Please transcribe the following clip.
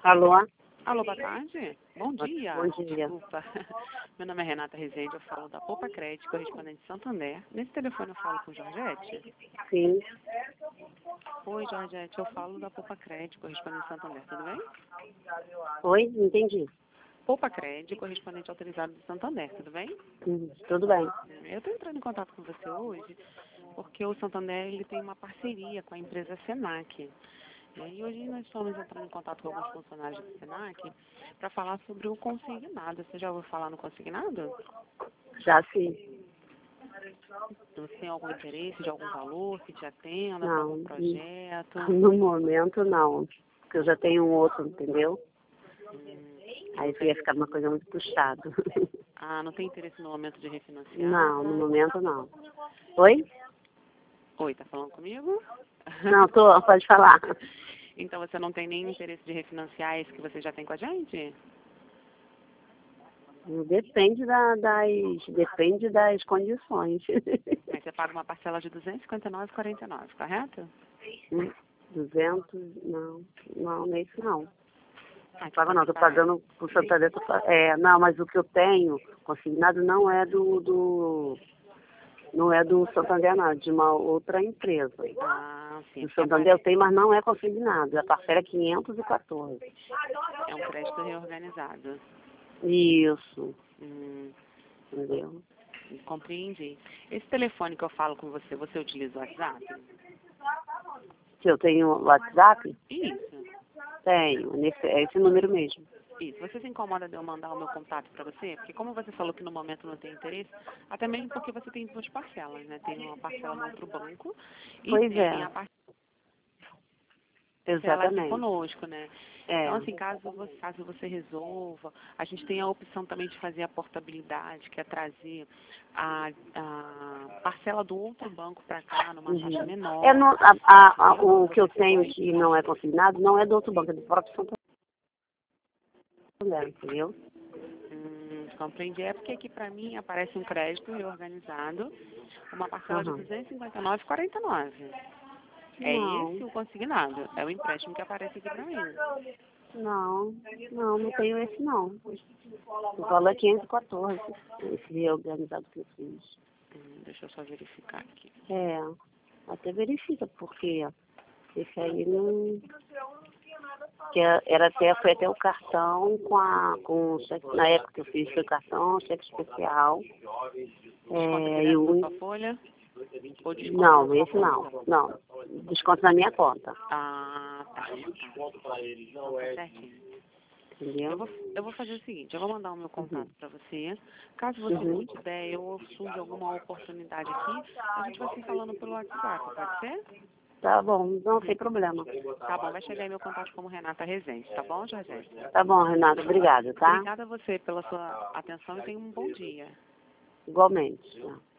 Alô? Alô, boa tarde. Bom dia. Bom dia. Desculpa. Meu nome é Renata Rezende, eu falo da Poupa Crédito, correspondente de Santander. Nesse telefone eu falo com Georgette? Sim. Oi, Georgette, eu falo da Poupa Crédito, correspondente de Santander, tudo bem? Oi? Entendi. Poupa Crédito, correspondente autorizado de Santander, tudo bem? Tudo bem. Eu estou entrando em contato com você hoje porque o Santander ele tem uma parceria com a empresa Senac. E hoje nós estamos entrando em contato com alguns funcionários do Senac para falar sobre o consignado. Você já ouviu falar no consignado? Já sim. Você tem algum interesse de algum valor que te atenda, Não. algum projeto? No momento não. Porque eu já tenho um outro, entendeu? Aí ia ficar uma coisa muito puxada. Ah, não tem interesse no momento de refinanciar? Não, no momento não. Oi? Oi, tá falando comigo? Não, pode falar. Então você não tem nenhum interesse de refinanciar esse que você já tem com a gente? Depende das condições. Mas você paga uma parcela de R$ 259,49, correto? 200, não, nesse não. Ah, Paga não, tô pagando por Santander. Não, mas o que eu tenho consignado não é não é do Santander, não, é de uma outra empresa. Ah, sim. Do Santander eu tenho, mas não é consignado. A parcela é 514. É um crédito reorganizado. Isso, Hum, entendeu? compreendi. Esse telefone que eu falo com você, você utiliza o WhatsApp? Se eu tenho WhatsApp, Isso. tenho. É esse número mesmo. Isso. Você se incomoda de eu mandar o meu contato para você? Porque como você falou que no momento não tem interesse, até mesmo porque você tem duas parcelas, né? Tem uma parcela no outro banco e Pois tem é. a parcela aqui Exatamente. conosco, né? É. Então, assim, caso você resolva, a gente tem a opção também de fazer a portabilidade, que é trazer a parcela do outro banco para cá, numa taxa menor. O que eu tenho que não é consignado não é do outro banco, é do próprio Santander, entendeu? Compreendi. É porque aqui para mim aparece um crédito reorganizado, uma parcela de R$ 259,49. É Não, esse o consignado. É o empréstimo que aparece aqui para mim. não tenho esse não. O valor é 514, esse reorganizado que eu fiz. Deixa eu só verificar aqui. Até verifica, porque esse aí não... Foi até o cartão com cheque, na época que eu fiz foi o cartão, cheque especial. Desconta direto na sua folha? Ou desconta Não, na sua esse conta? não. Desconto na minha conta. Ah, tá. Certinho. Entendeu? Eu vou fazer o seguinte, eu vou mandar o meu contato para você. Caso você não tiver ou surge alguma oportunidade aqui, a gente vai se falando pelo WhatsApp, pode ser? Tá bom, não tem problema. Tá bom, vai chegar aí meu contato como Renata Rezende, tá bom, Georgette? Tá bom, Renata, obrigada, tá? Obrigada a você pela sua atenção e tenha um bom dia. Igualmente.